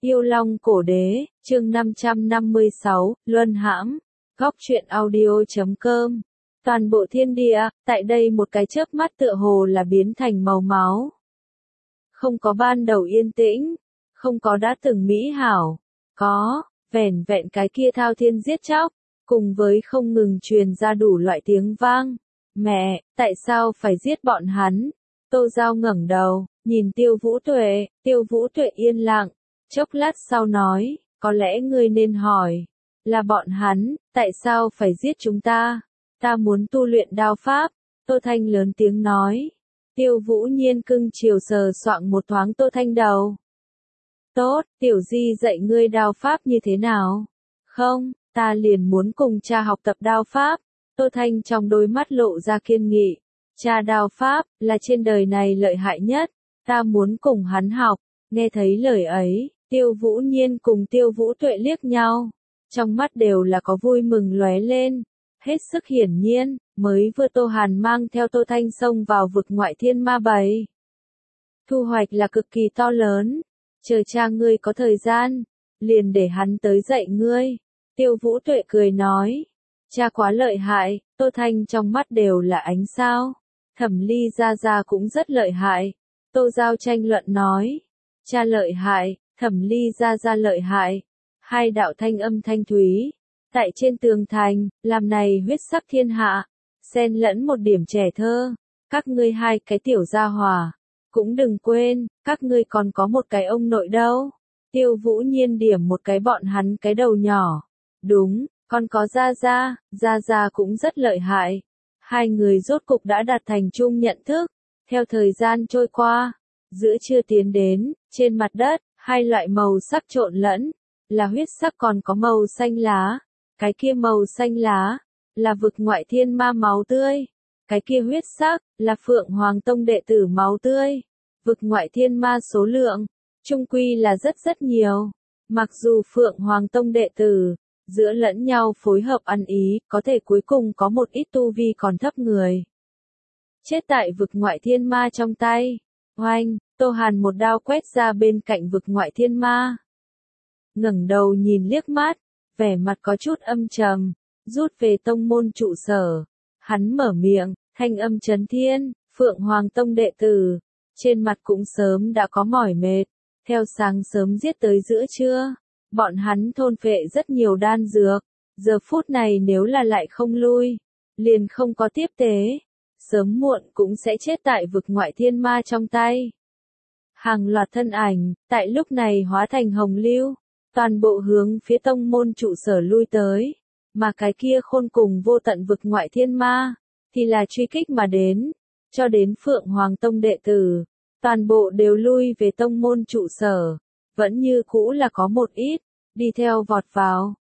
Yêu Long Cổ Đế, chương 556, Luân Hãm, Góc truyện audio.com. Toàn bộ thiên địa, tại đây một cái chớp mắt tựa hồ là biến thành màu máu. Không có ban đầu yên tĩnh, không có đã từng mỹ hảo, có, vẻn vẹn cái kia thao thiên giết chóc, cùng với không ngừng truyền ra đủ loại tiếng vang. Mẹ, tại sao phải giết bọn hắn? Tô Giao ngẩng đầu, nhìn Tiêu Vũ Tuệ yên lặng, chốc lát sau nói, có lẽ ngươi nên hỏi, là bọn hắn, tại sao phải giết chúng ta? Ta muốn tu luyện đao pháp, Tô Thanh lớn tiếng nói. Tiêu Vũ Nhiên cưng chiều sờ soạng một thoáng Tô Thanh đầu. Tốt, tiểu di dạy ngươi đao pháp như thế nào? Không, ta liền muốn cùng cha học tập đao pháp. Tô Thanh trong đôi mắt lộ ra kiên nghị. Cha đao pháp, là trên đời này lợi hại nhất, ta muốn cùng hắn học. Nghe thấy lời ấy, Tiêu Vũ Nhiên cùng Tiêu Vũ Tuệ liếc nhau. Trong mắt đều là có vui mừng lóe lên. Hết sức hiển nhiên, mới vừa Tô Hàn mang theo Tô Thanh xông vào vực ngoại thiên ma bầy. Thu hoạch là cực kỳ to lớn. Chờ cha ngươi có thời gian, liền để hắn tới dạy ngươi. Tiêu Vũ Tuệ cười nói. Cha quá lợi hại, Tô Thanh trong mắt đều là ánh sao. Thẩm Ly Gia Gia cũng rất lợi hại. Tô Giao tranh luận nói. Cha lợi hại, Thẩm Ly Gia Gia lợi hại. Hai đạo thanh âm thanh thúy. Tại trên tường thành, làm này huyết sắc thiên hạ. Xen lẫn một điểm trẻ thơ. Các ngươi hai cái tiểu gia hỏa. Cũng đừng quên, các ngươi còn có một cái ông nội đâu. Tiêu Vũ Nhiên điểm một cái bọn hắn cái đầu nhỏ. Đúng, còn có Gia Gia cũng rất lợi hại. Hai người rốt cục đã đạt thành chung nhận thức. Theo thời gian trôi qua, giữa trưa tiến đến, trên mặt đất, hai loại màu sắc trộn lẫn, là huyết sắc còn có màu xanh lá. Cái kia màu xanh lá, là vực ngoại thiên ma máu tươi. Cái kia huyết sắc, là Phượng Hoàng Tông đệ tử máu tươi. Vực ngoại thiên ma số lượng, chung quy là rất nhiều. Mặc dù Phượng Hoàng Tông đệ tử, giữa lẫn nhau phối hợp ăn ý, có thể cuối cùng có một ít tu vi còn thấp người. Chết tại vực ngoại thiên ma trong tay. Oanh, Tô Hàn một đao quét ra bên cạnh vực ngoại thiên ma. Ngẩng đầu nhìn liếc mắt, vẻ mặt có chút âm trầm, rút về tông môn trụ sở. Hắn mở miệng, thanh âm chấn thiên, Phượng Hoàng Tông đệ tử. Trên mặt cũng sớm đã có mỏi mệt, theo sáng sớm giết tới giữa trưa. Bọn hắn thôn phệ rất nhiều đan dược, giờ phút này nếu là lại không lui, liền không có tiếp tế, sớm muộn cũng sẽ chết tại vực ngoại thiên ma trong tay. Hàng loạt thân ảnh, tại lúc này hóa thành hồng lưu, toàn bộ hướng phía tông môn trụ sở lui tới, mà cái kia khôn cùng vô tận vực ngoại thiên ma, thì là truy kích mà đến, cho đến Phượng Hoàng Tông đệ tử, toàn bộ đều lui về tông môn trụ sở. Vẫn như cũ là có một ít, đi theo vọt vào,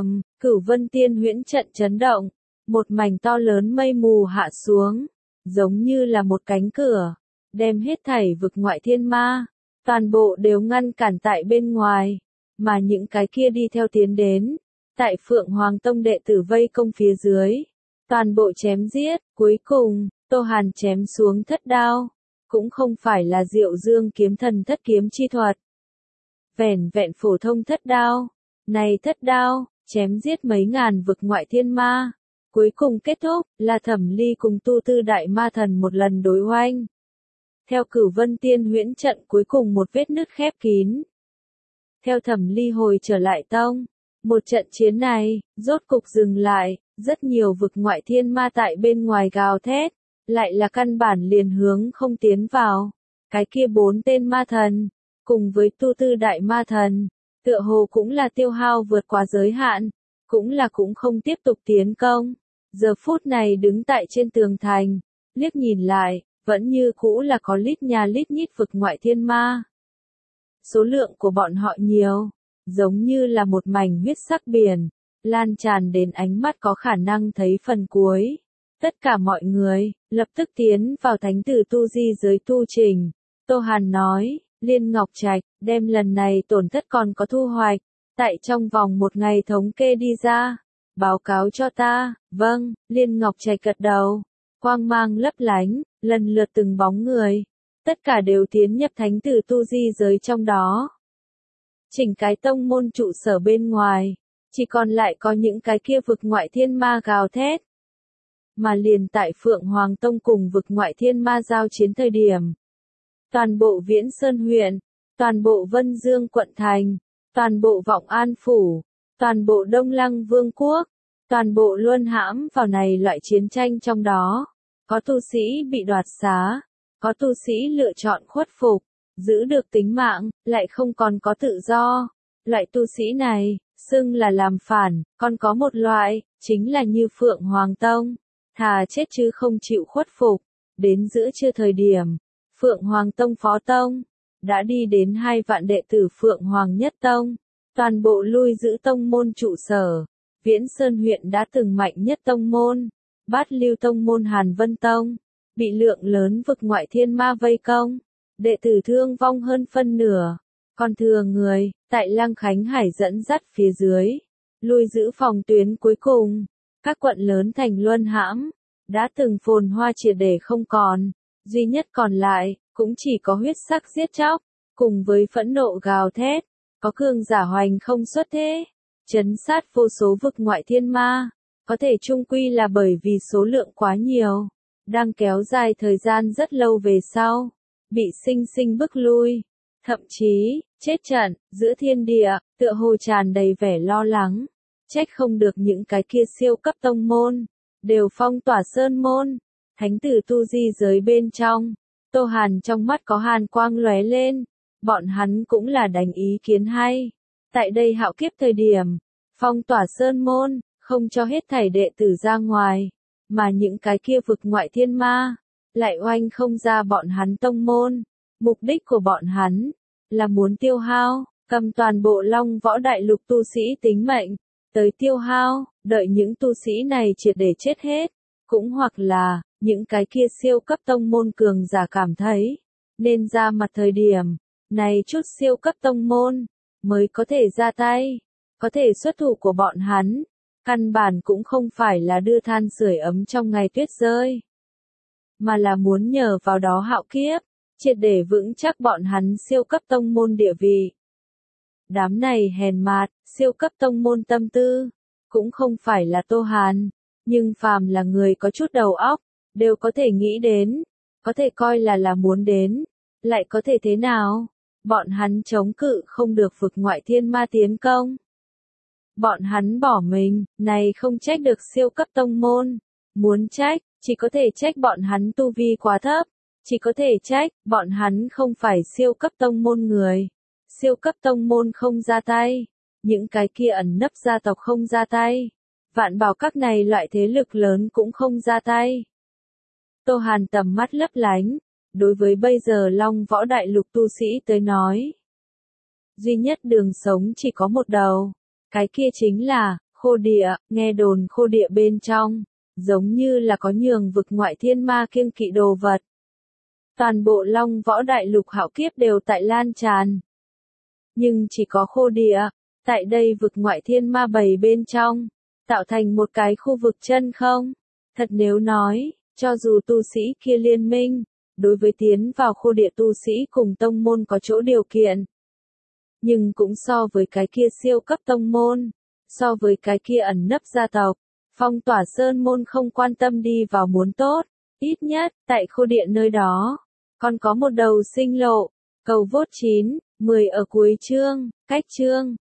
Cửu Vân Tiên huyễn trận chấn động, một mảnh to lớn mây mù hạ xuống, giống như là một cánh cửa, đem hết thảy vực ngoại thiên ma, toàn bộ đều ngăn cản tại bên ngoài, mà những cái kia đi theo tiến đến, tại Phượng Hoàng Tông đệ tử vây công phía dưới, toàn bộ chém giết, cuối cùng, Tô Hàn chém xuống thất đao, cũng không phải là Diệu Dương kiếm thần thất kiếm chi thuật. Vẻn vẹn phổ thông thất đao, này thất đao, chém giết mấy ngàn vực ngoại thiên ma. Cuối cùng kết thúc, là Thẩm Ly cùng Tu Tư Đại Ma Thần một lần đối oanh. Theo Cửu Vân Tiên huyễn trận cuối cùng một vết nứt khép kín. Theo Thẩm Ly hồi trở lại tông, một trận chiến này, rốt cục dừng lại, rất nhiều vực ngoại thiên ma tại bên ngoài gào thét, lại là căn bản liền hướng không tiến vào. Cái kia 4 tên ma thần, cùng với Tu Tư Đại Ma Thần, tựa hồ cũng là tiêu hao vượt quá giới hạn, cũng không tiếp tục tiến công. Giờ phút này đứng tại trên tường thành, liếc nhìn lại, vẫn như cũ là có lít nhà lít nhít vực ngoại thiên ma. Số lượng của bọn họ nhiều, giống như là một mảnh huyết sắc biển, lan tràn đến ánh mắt có khả năng thấy phần cuối. Tất cả mọi người, lập tức tiến vào thánh tử tu di giới tu trình. Tô Hàn nói, Liên Ngọc Trạch, đem lần này tổn thất còn có thu hoạch, tại trong vòng một ngày thống kê đi ra, báo cáo cho ta. Vâng, Liên Ngọc Trạch gật đầu, quang mang lấp lánh, lần lượt từng bóng người, tất cả đều tiến nhập thánh tử tu di giới trong đó. chỉnh cái tông môn trụ sở bên ngoài, chỉ còn lại có những cái kia vực ngoại thiên ma gào thét. Mà liền tại Phượng Hoàng Tông cùng vực ngoại thiên ma giao chiến thời điểm. Toàn bộ Viễn Sơn huyện, toàn bộ Vân Dương quận thành, toàn bộ Vọng An Phủ, toàn bộ Đông Lăng Vương quốc, toàn bộ luân hãm vào này loại chiến tranh trong đó. Có tu sĩ bị đoạt xá, có tu sĩ lựa chọn khuất phục, giữ được tính mạng, lại không còn có tự do. Loại tu sĩ này, xưng là làm phản, còn có một loại, chính là như Phượng Hoàng Tông, thà chết chứ không chịu khuất phục. Đến giữa trưa thời điểm, Phượng Hoàng Tông Phó Tông, đã đi đến 2 vạn đệ tử Phượng Hoàng Nhất Tông, toàn bộ lui giữ tông môn trụ sở. Viễn Sơn huyện đã từng mạnh nhất tông môn, Bát Lưu Tông môn Hàn Vân Tông, bị lượng lớn vực ngoại thiên ma vây công, đệ tử thương vong hơn phân nửa, còn thừa người, tại Lăng Khánh Hải dẫn dắt phía dưới, lui giữ phòng tuyến cuối cùng. Các quận lớn thành luân hãm, đã từng phồn hoa triệt để không còn, duy nhất còn lại, cũng chỉ có huyết sắc giết chóc, cùng với phẫn nộ gào thét, có cường giả hoành không xuất thế, trấn sát vô số vực ngoại thiên ma, có thể chung quy là bởi vì số lượng quá nhiều, đang kéo dài thời gian rất lâu về sau, bị sinh sinh bức lui, thậm chí, chết trận, giữa thiên địa, tựa hồ tràn đầy vẻ lo lắng. Trách không được những cái kia siêu cấp tông môn, đều phong tỏa sơn môn, thánh tử tu di giới bên trong. Tô Hàn trong mắt có hàn quang lóe lên, bọn hắn cũng là đánh ý kiến hay. Tại đây hạo kiếp thời điểm, phong tỏa sơn môn, không cho hết thảy đệ tử ra ngoài, mà những cái kia vực ngoại thiên ma, lại oanh không ra bọn hắn tông môn. Mục đích của bọn hắn, là muốn tiêu hao, cầm toàn bộ Long Võ Đại Lục tu sĩ tính mệnh. Tới tiêu hao, đợi những tu sĩ này triệt để chết hết, cũng hoặc là, những cái kia siêu cấp tông môn cường giả cảm thấy, nên ra mặt thời điểm, này chút siêu cấp tông môn, mới có thể ra tay, có thể xuất thủ của bọn hắn, căn bản cũng không phải là đưa than sưởi ấm trong ngày tuyết rơi, mà là muốn nhờ vào đó hạo kiếp, triệt để vững chắc bọn hắn siêu cấp tông môn địa vị. Đám này hèn mạt, siêu cấp tông môn tâm tư, cũng không phải là Tô Hàn, nhưng phàm là người có chút đầu óc, đều có thể nghĩ đến, có thể coi là muốn đến, lại có thể thế nào? Bọn hắn chống cự không được vực ngoại thiên ma tiến công. Bọn hắn bỏ mình, này không trách được siêu cấp tông môn, muốn trách, chỉ có thể trách bọn hắn tu vi quá thấp, chỉ có thể trách, bọn hắn không phải siêu cấp tông môn người. Siêu cấp tông môn không ra tay, những cái kia ẩn nấp gia tộc không ra tay, Vạn Bảo các này loại thế lực lớn cũng không ra tay. Tô Hàn tầm mắt lấp lánh, đối với bây giờ Long Võ Đại Lục tu sĩ tới nói, duy nhất đường sống chỉ có một đầu, cái kia chính là khô địa. Nghe đồn khô địa bên trong, giống như là có nhường vực ngoại thiên ma kiêng kỵ đồ vật. Toàn bộ Long Võ Đại Lục hạo kiếp đều tại lan tràn. Nhưng chỉ có khô địa, tại đây vực ngoại thiên ma bầy bên trong, tạo thành một cái khu vực chân không. Thật nếu nói, cho dù tu sĩ kia liên minh, đối với tiến vào khô địa tu sĩ cùng tông môn có chỗ điều kiện. Nhưng cũng so với cái kia siêu cấp tông môn, so với cái kia ẩn nấp gia tộc, phong tỏa sơn môn không quan tâm đi vào muốn tốt, ít nhất, tại khô địa nơi đó, còn có một đầu sinh lộ. Cầu vốt 9, 10 ở cuối chương, cách chương.